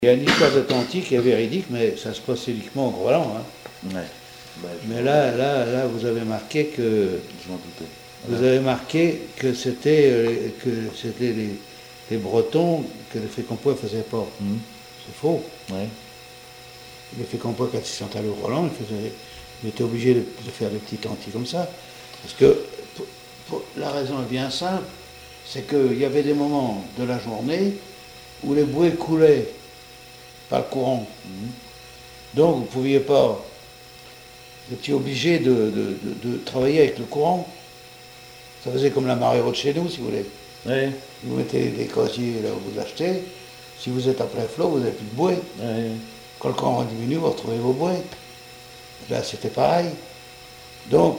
Il y a une histoire de Tanti qui est véridique, mais ça se passe uniquement au Groenland. Hein. Ouais. Mais là, vous avez marqué que. Je m'en doutais. Vous avez marqué que c'était les Bretons que le Fécampois ne faisait pas. C'est faux. Ouais. Le Fécampois, quand il s'installait au Groenland, il était obligé de faire des petits Tantis comme ça. Parce que la raison est bien simple, c'est qu'il y avait des moments de la journée où les bouées coulaient par le courant. Donc vous ne pouviez pas. Vous étiez obligé de travailler avec le courant. Ça faisait comme la marée haute chez nous, si vous voulez. Ouais. Vous mettez des casiers là où vous achetez. Si vous êtes à plein flot, vous n'avez plus de bouée. Ouais. Quand le courant diminue, vous retrouvez vos bouées. Là, c'était pareil. Donc,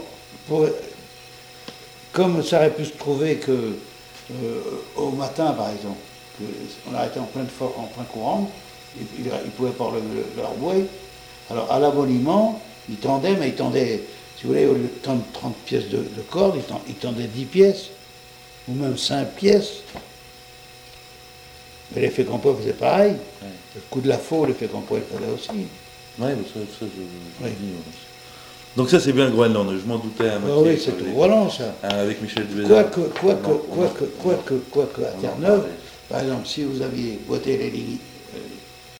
comme ça aurait pu se trouver que au matin, par exemple, on arrêtait en plein courant, ils ne pouvaient pas relever leur bouée. Alors, à l'abonnement, ils tendaient, mais ils tendaient, si vous voulez, au lieu de tendre 30 pièces de corde, ils tendaient 10 pièces, ou même 5 pièces. Mais les Fécampois faisaient pareil. Ouais. Le coup de la faux, les Fécampois le faisaient aussi. Ouais, ça je Oui. dis. Donc ça c'est bien le Groenland, je m'en doutais à moitié. Oui, c'est au Groenland, ça. Avec Michel Duvézard. Quoique, à Terre-Neuve, par exemple, si vous aviez boité les lignes